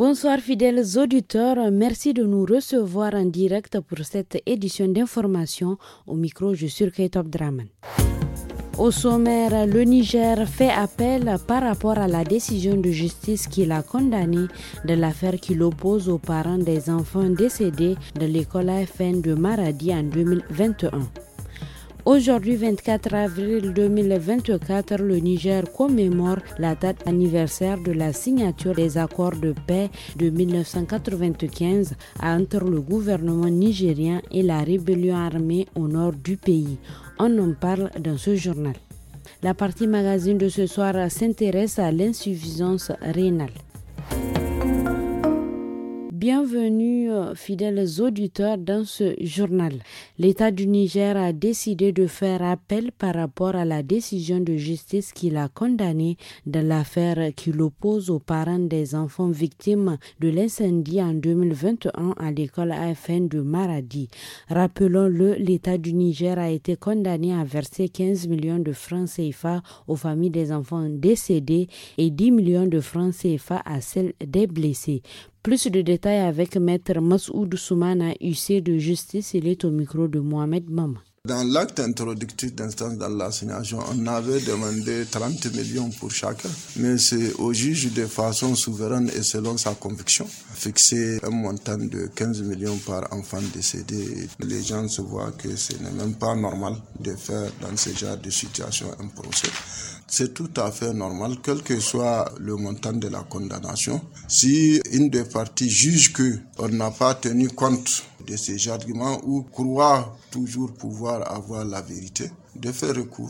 Bonsoir fidèles auditeurs, merci de nous recevoir en direct pour cette édition d'information. Au micro, je suis Kate Abdraman. Au sommaire, le Niger fait appel par rapport à la décision de justice qui l'a condamné de l'affaire qui l'oppose aux parents des enfants décédés de l'école AFN de Maradi en 2021. Aujourd'hui, 24 avril 2024, le Niger commémore la date anniversaire de la signature des accords de paix de 1995 entre le gouvernement nigérien et la rébellion armée au nord du pays. On en parle dans ce journal. La partie magazine de ce soir s'intéresse à l'insuffisance rénale. Bienvenue, fidèles auditeurs, dans ce journal. L'État du Niger a décidé de faire appel par rapport à la décision de justice qui l'a condamné dans l'affaire qui l'oppose aux parents des enfants victimes de l'incendie en 2021 à l'école AFN de Maradi. Rappelons-le, l'État du Niger a été condamné à verser 15 millions de francs CFA aux familles des enfants décédés et 10 millions de francs CFA à celles des blessés. Plus de détails avec Maître Massoud Soumana, huissier de justice, il est au micro de Mohamed Mama. Dans l'acte introductif d'instance dans l'assignation, on avait demandé 30 millions pour chacun, mais c'est au juge de façon souveraine et selon sa conviction, fixer un montant de 15 millions par enfant décédé. Les gens se voient que ce n'est même pas normal de faire dans ce genre de situation un procès. C'est tout à fait normal, quel que soit le montant de la condamnation. Si une des parties juge qu'on n'a pas tenu compte de ces arguments ou croit toujours pouvoir avoir la vérité, de faire recours.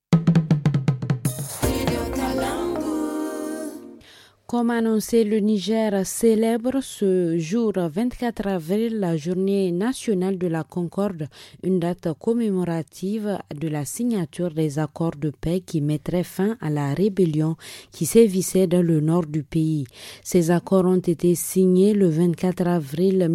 Comme annoncé, le Niger célèbre ce jour 24 avril la journée nationale de la Concorde, une date commémorative de la signature des accords de paix qui mettrait fin à la rébellion qui sévissait dans le nord du pays. Ces accords ont été signés le 24 avril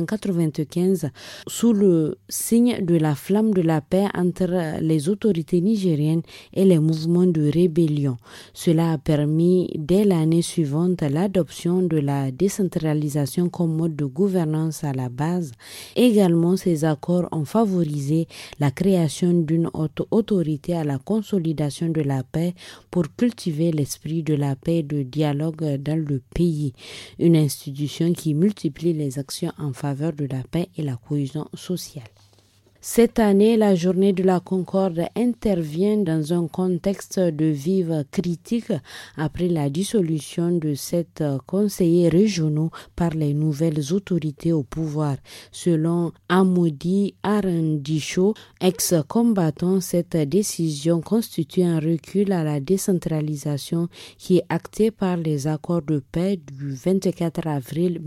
1995 sous le signe de la flamme de la paix entre les autorités nigériennes et les mouvements de rébellion. Cela a permis dès l'année suivante l'adoption de la décentralisation comme mode de gouvernance à la base. Également, ces accords ont favorisé la création d'une haute autorité à la consolidation de la paix pour cultiver l'esprit de la paix et de dialogue dans le pays. Une institution qui multiplie les actions en faveur de la paix et la cohésion sociale. Cette année, la journée de la Concorde intervient dans un contexte de vive critique après la dissolution de 7 conseillers régionaux par les nouvelles autorités au pouvoir. Selon Amoudi Arandicho, ex-combattant, cette décision constitue un recul à la décentralisation qui est actée par les accords de paix du 24 avril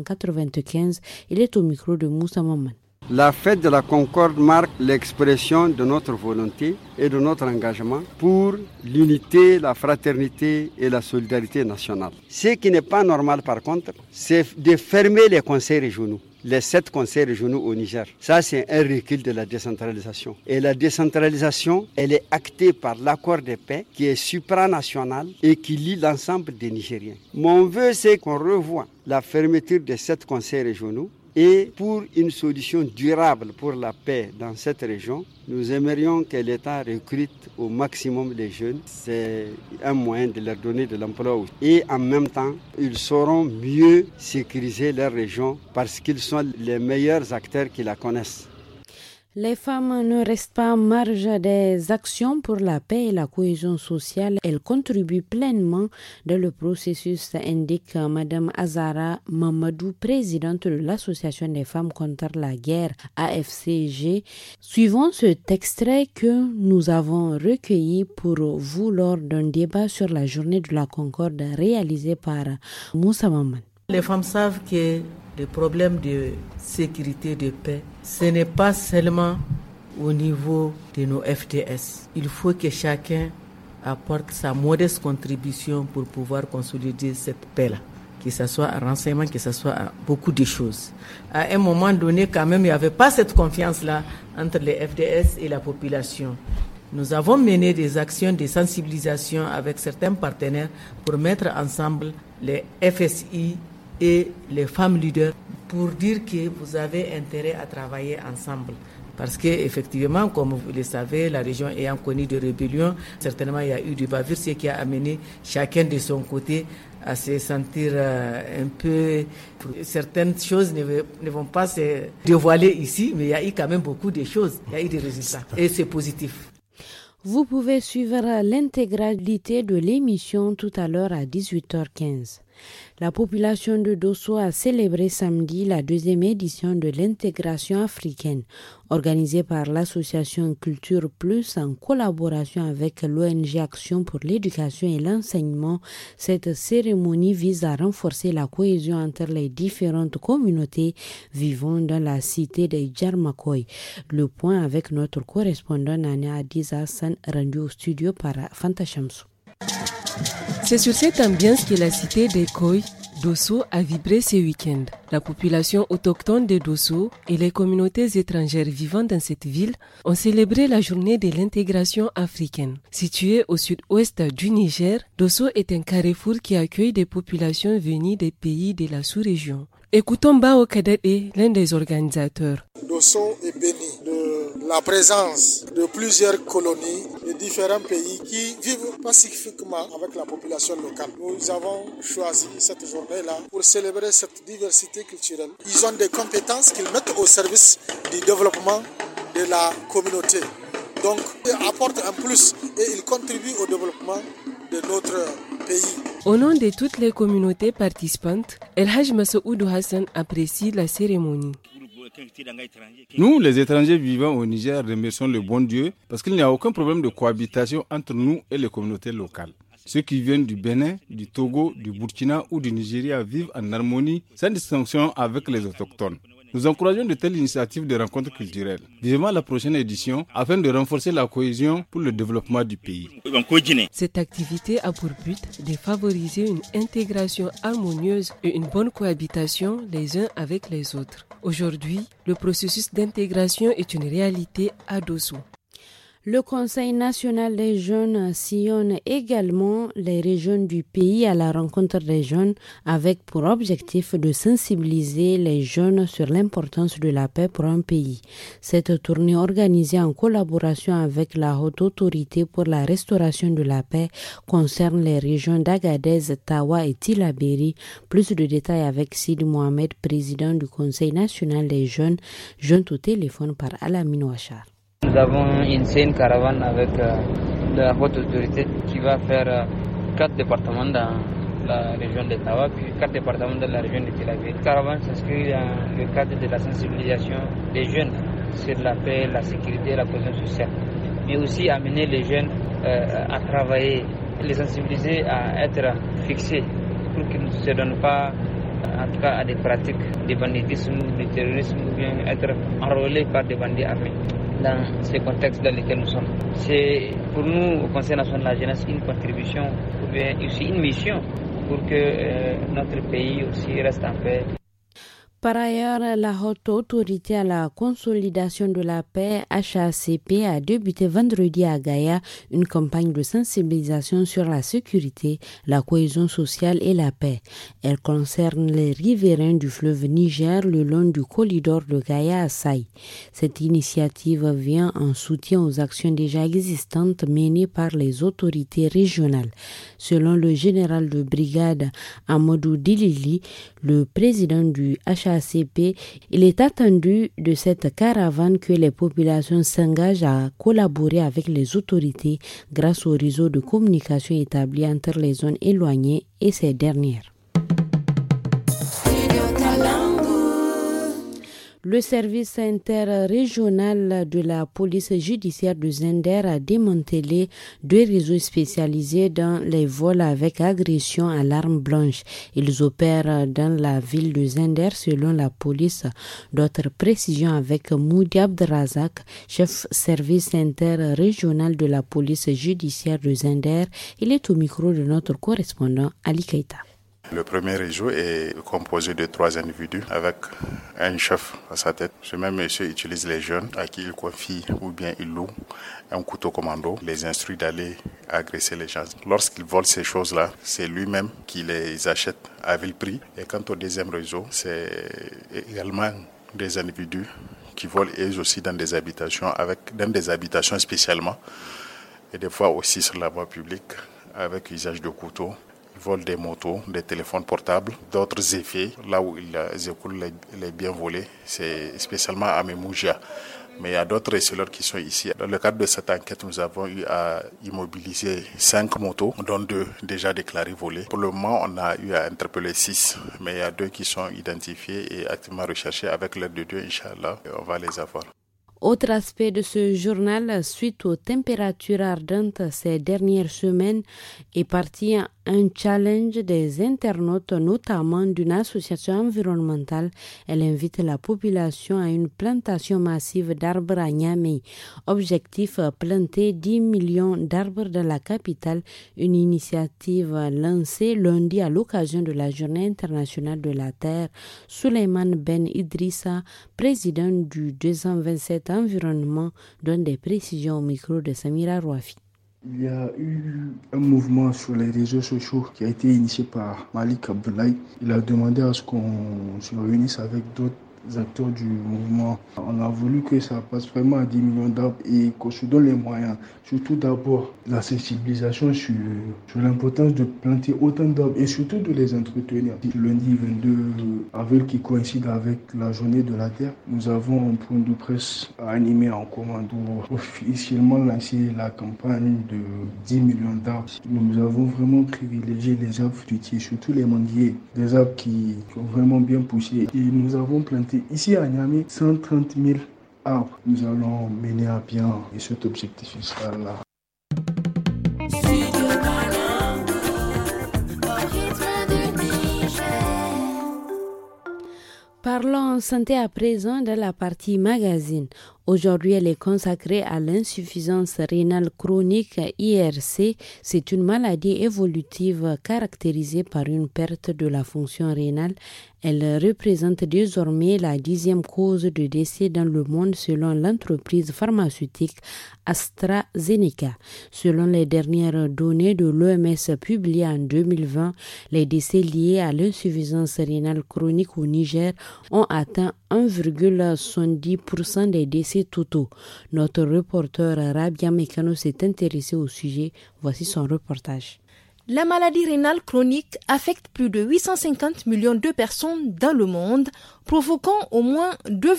1995. Il est au micro de Moussa Maman. La fête de la Concorde marque l'expression de notre volonté et de notre engagement pour l'unité, la fraternité et la solidarité nationale. Ce qui n'est pas normal par contre, c'est de fermer les conseils régionaux. Les 7 conseils régionaux au Niger. Ça, c'est un recul de la décentralisation. Et la décentralisation, elle est actée par l'accord de paix qui est supranational et qui lie l'ensemble des Nigériens. Mon vœu, c'est qu'on revoie la fermeture des 7 conseils régionaux. Et pour une solution durable pour la paix dans cette région, nous aimerions que l'État recrute au maximum les jeunes. C'est un moyen de leur donner de l'emploi. Et en même temps, ils sauront mieux sécuriser leur région parce qu'ils sont les meilleurs acteurs qui la connaissent. Les femmes ne restent pas en marge des actions pour la paix et la cohésion sociale. Elles contribuent pleinement dans le processus, indique Mme Azara Mamadou, présidente de l'Association des femmes contre la guerre AFCG. Suivons cet extrait que nous avons recueilli pour vous lors d'un débat sur la journée de la Concorde réalisé par Moussa Maman. Les femmes savent que les problèmes de sécurité, de paix, ce n'est pas seulement au niveau de nos FDS. Il faut que chacun apporte sa modeste contribution pour pouvoir consolider cette paix-là. Que ce soit à renseignement, que ce soit à beaucoup de choses. À un moment donné, quand même, il n'y avait pas cette confiance-là entre les FDS et la population. Nous avons mené des actions de sensibilisation avec certains partenaires pour mettre ensemble les FSI et les femmes leaders pour dire que vous avez intérêt à travailler ensemble. Parce qu'effectivement, comme vous le savez, la région ayant connu des rébellions, certainement il y a eu des bavures, ce qui a amené chacun de son côté à se sentir un peu... Certaines choses ne vont pas se dévoiler ici, mais il y a eu quand même beaucoup de choses, il y a eu des résultats et c'est positif. Vous pouvez suivre l'intégralité de l'émission tout à l'heure à 18h15. La population de Dosso a célébré samedi la deuxième édition de l'intégration africaine, organisée par l'association Culture Plus en collaboration avec l'ONG Action pour l'éducation et l'enseignement. Cette cérémonie vise à renforcer la cohésion entre les différentes communautés vivant dans la cité de Djarmakoy. Le point avec notre correspondant Nana Adiza Hassan, rendu au studio par Fanta Chamsou. C'est sur cette ambiance que la cité d'Ekoy, Dosso, a vibré ce week-end. La population autochtone de Dosso et les communautés étrangères vivant dans cette ville ont célébré la journée de l'intégration africaine. Située au sud-ouest du Niger, Dosso est un carrefour qui accueille des populations venues des pays de la sous-région. Écoutons Bao Kadade, l'un des organisateurs. Dosso est béni de la présence de plusieurs colonies de différents pays qui vivent pacifiquement avec la population locale. Nous avons choisi cette journée-là pour célébrer cette diversité culturelle. Ils ont des compétences qu'ils mettent au service du développement de la communauté. Donc, ils apportent un plus et ils contribuent au développement de notre pays. Au nom de toutes les communautés participantes, El Haj Massoudou Hassan apprécie la cérémonie. Nous, les étrangers vivant au Niger, remercions le bon Dieu parce qu'il n'y a aucun problème de cohabitation entre nous et les communautés locales. Ceux qui viennent du Bénin, du Togo, du Burkina ou du Nigeria vivent en harmonie, sans distinction avec les autochtones. Nous encourageons de telles initiatives de rencontres culturelles. Vivement la prochaine édition afin de renforcer la cohésion pour le développement du pays. Cette activité a pour but de favoriser une intégration harmonieuse et une bonne cohabitation les uns avec les autres. Aujourd'hui, le processus d'intégration est une réalité à Dosso. Le Conseil national des jeunes sillonne également les régions du pays à la rencontre des jeunes avec pour objectif de sensibiliser les jeunes sur l'importance de la paix pour un pays. Cette tournée organisée en collaboration avec la Haute Autorité pour la restauration de la paix concerne les régions d'Agadez, Tawa et Tillabéri. Plus de détails avec Sid Mohamed, président du Conseil national des jeunes, joint au téléphone par Alamine Ouachar. Nous avons initié une caravane avec la haute autorité qui va faire 4 départements dans la région de Tawa, puis 4 départements dans la région de Tillabéri. La caravane s'inscrit dans le cadre de la sensibilisation des jeunes sur la paix, la sécurité et la cohésion sociale, mais aussi amener les jeunes à travailler, les sensibiliser à être fixés pour qu'ils ne se donnent pas en tout cas à des pratiques de banditisme, de terrorisme ou bien être enrôlés par des bandits armés. Dans ce contexte dans lequel nous sommes. C'est pour nous, au Conseil national de la jeunesse, une contribution, ou bien aussi une mission pour que notre pays aussi reste en paix. Par ailleurs, la Haute Autorité à la consolidation de la paix, HACP, a débuté vendredi à Gaïa une campagne de sensibilisation sur la sécurité, la cohésion sociale et la paix. Elle concerne les riverains du fleuve Niger le long du corridor de Gaïa à Saï. Cette initiative vient en soutien aux actions déjà existantes menées par les autorités régionales. Selon le général de brigade Amadou Dilili, le président du HACP, il est attendu de cette caravane que les populations s'engagent à collaborer avec les autorités grâce au réseau de communication établi entre les zones éloignées et ces dernières. Le service interrégional de la police judiciaire de Zender a démantelé 2 réseaux spécialisés dans les vols avec agression à l'arme blanche. Ils opèrent dans la ville de Zender selon la police. D'autres précisions avec Moudi Abdrazak, chef service interrégional de la police judiciaire de Zender. Il est au micro de notre correspondant Ali Keita. Le premier réseau est composé de 3 individus avec un chef à sa tête. Ce même monsieur utilise les jeunes à qui il confie ou bien il loue un couteau commando, les instruit d'aller agresser les gens. Lorsqu'il vole ces choses-là, c'est lui-même qui les achète à vil prix. Et quant au deuxième réseau, c'est également des individus qui volent eux aussi dans des habitations spécialement, et des fois aussi sur la voie publique avec usage de couteaux. Ils volent des motos, des téléphones portables, d'autres effets. Là où ils écoulent les biens volés, c'est spécialement à Memouja. Mais il y a d'autres receleurs qui sont ici. Dans le cadre de cette enquête, nous avons eu à immobiliser 5 motos, dont 2 déjà déclarées volées. Pour le moment, on a eu à interpeller 6, mais il y a 2 qui sont identifiés et activement recherchés. Avec l'aide de Dieu, Inch'Allah, on va les avoir. Autre aspect de ce journal, suite aux températures ardentes ces dernières semaines, est parti un challenge des internautes, notamment d'une association environnementale. Elle invite la population à une plantation massive d'arbres à Niamey. Objectif, planter 10 millions d'arbres dans la capitale, une initiative lancée lundi à l'occasion de la Journée internationale de la Terre. Souleymane Ben Idrissa, président du 227 Environnement, donne des précisions au micro de Samira Rouafi. Il y a eu un mouvement sur les réseaux sociaux qui a été initié par Malik Abdoulaye. Il a demandé à ce qu'on se réunisse avec d'autres acteurs du mouvement. On a voulu que ça passe vraiment à 10 millions d'arbres et qu'on se donne les moyens. Surtout d'abord la sensibilisation sur l'importance de planter autant d'arbres et surtout de les entretenir. Lundi 22 avril qui coïncide avec la journée de la Terre, nous avons un point de presse à animer en commande pour officiellement lancer la campagne de 10 millions d'arbres. Nous avons vraiment privilégié les arbres fruitiers, surtout les manguiers, des arbres qui sont vraiment bien poussés. Et nous avons planté ici à Niamey 130 000 arbres. Nous allons mener à bien cet objectif là. Parlons santé à présent de la partie magazine. Aujourd'hui, elle est consacrée à l'insuffisance rénale chronique IRC. C'est une maladie évolutive caractérisée par une perte de la fonction rénale. Elle représente désormais la 10e cause de décès dans le monde selon l'entreprise pharmaceutique AstraZeneca. Selon les dernières données de l'OMS publiées en 2020, les décès liés à l'insuffisance rénale chronique au Niger ont atteint 1,70% des décès totaux. Notre reporter Rabia Mekano s'est intéressé au sujet. Voici son reportage. La maladie rénale chronique affecte plus de 850 millions de personnes dans le monde, provoquant au moins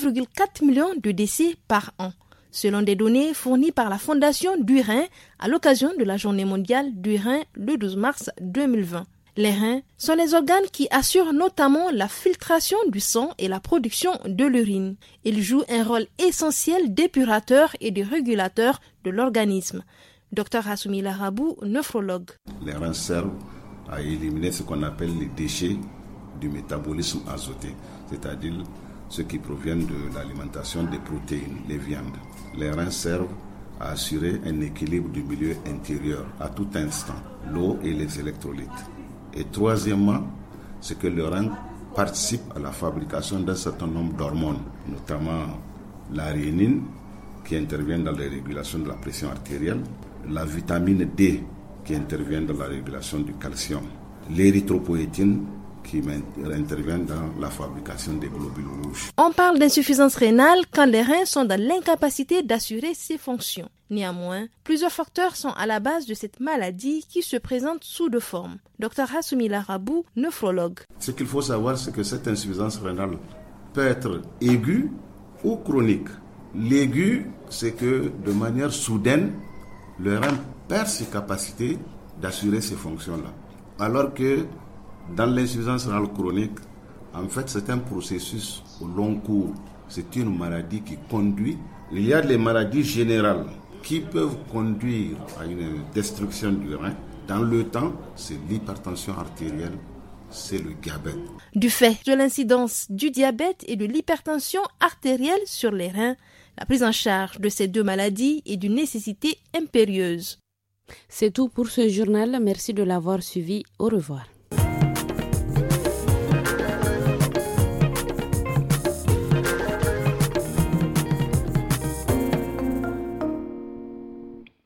2,4 millions de décès par an, selon des données fournies par la Fondation du Rhin à l'occasion de la Journée mondiale du Rhin le 12 mars 2020. Les reins sont les organes qui assurent notamment la filtration du sang et la production de l'urine. Ils jouent un rôle essentiel d'épurateur et de régulateur de l'organisme. Dr Hassoumi Larabou, nephrologue. Les reins servent à éliminer ce qu'on appelle les déchets du métabolisme azoté, c'est-à-dire ceux qui proviennent de l'alimentation des protéines, les viandes. Les reins servent à assurer un équilibre du milieu intérieur à tout instant, l'eau et les électrolytes. Et troisièmement, c'est que le rein participe à la fabrication d'un certain nombre d'hormones, notamment la rénine qui intervient dans la régulation de la pression artérielle, la vitamine D qui intervient dans la régulation du calcium, l'érythropoïétine qui intervient dans la fabrication des globules rouges. On parle d'insuffisance rénale quand les reins sont dans l'incapacité d'assurer ces fonctions. Néanmoins, plusieurs facteurs sont à la base de cette maladie qui se présente sous deux formes. Dr Hassoumi Larabou, nephrologue. Ce qu'il faut savoir, c'est que cette insuffisance rénale peut être aiguë ou chronique. L'aiguë, c'est que de manière soudaine, le rein perd ses capacités d'assurer ces fonctions-là. Alors que dans l'insuffisance rénale chronique, en fait, c'est un processus au long cours. C'est une maladie qui conduit. Il y a les maladies générales qui peuvent conduire à une destruction du rein. Dans le temps, c'est l'hypertension artérielle, c'est le diabète. Du fait de l'incidence du diabète et de l'hypertension artérielle sur les reins, la prise en charge de ces deux maladies est d'une nécessité impérieuse. C'est tout pour ce journal. Merci de l'avoir suivi. Au revoir.